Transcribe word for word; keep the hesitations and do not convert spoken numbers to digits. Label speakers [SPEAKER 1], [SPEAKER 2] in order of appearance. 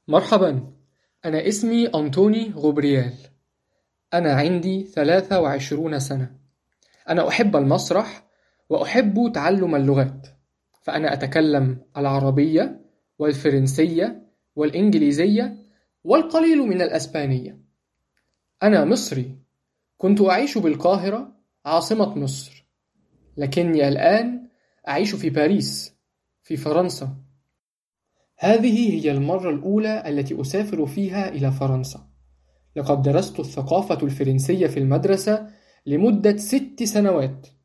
[SPEAKER 1] مرحبا، أنا اسمي أنطوني غوبريال. أنا عندي ثلاثة وعشرون سنة. أنا أحب المسرح وأحب تعلم اللغات، فأنا أتكلم العربية والفرنسية والإنجليزية والقليل من الأسبانية. أنا مصري، كنت أعيش بالقاهرة عاصمة مصر، لكني الآن أعيش في باريس في فرنسا. هذه هي المرة الأولى التي أسافر فيها إلى فرنسا. لقد درست الثقافة الفرنسية في المدرسة لمدة ست سنوات.